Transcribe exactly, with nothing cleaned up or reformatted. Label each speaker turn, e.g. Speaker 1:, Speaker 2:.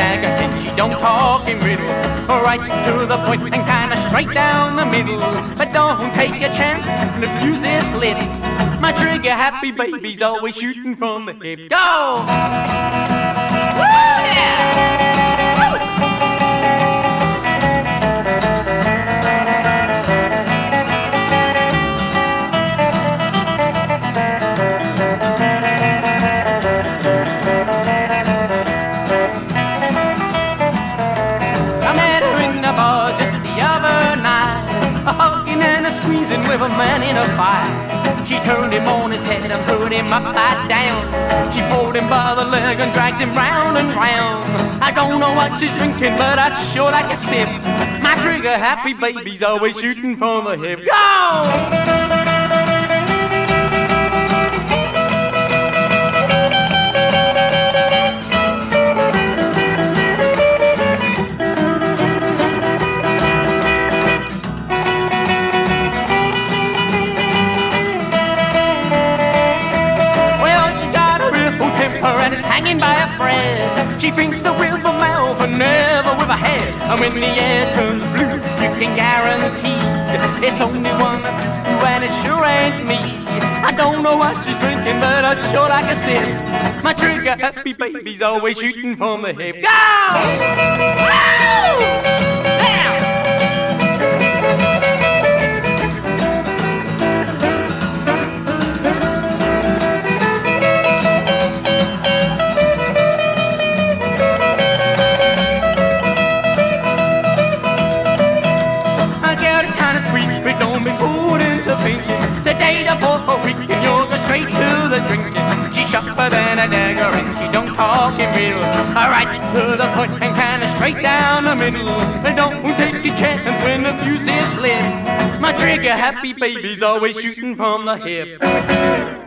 Speaker 1: dagger, and she don't talk in riddles. Right to the point and kinda straight down the middle. But don't take a chance when the fuse is lit. My trigger-happy baby's always shooting from the hip. Go! Woo, yeah! With a man in a fight, she turned him on his head and put him upside down. She pulled him by the leg and dragged him round and round. I don't know what she's drinking, but I'd sure like a sip. My trigger-happy baby's always shooting from the hip. Go! Hanging by a thread. She thinks the with a mouth and never with a head. And when the air turns blue, you can guarantee it's only one of two, and it sure ain't me. I don't know what she's drinking, but I'd sure like a sip. My trigger-happy baby's always shooting from the hip. Go! Woo! The data for a week and you'll go straight to the drinking. She's sharper than a dagger and she don't talk in riddle. Right to the point and kinda straight down the middle. But don't take a chance when the fuse is lit. My trigger-happy baby's always shooting from the hip.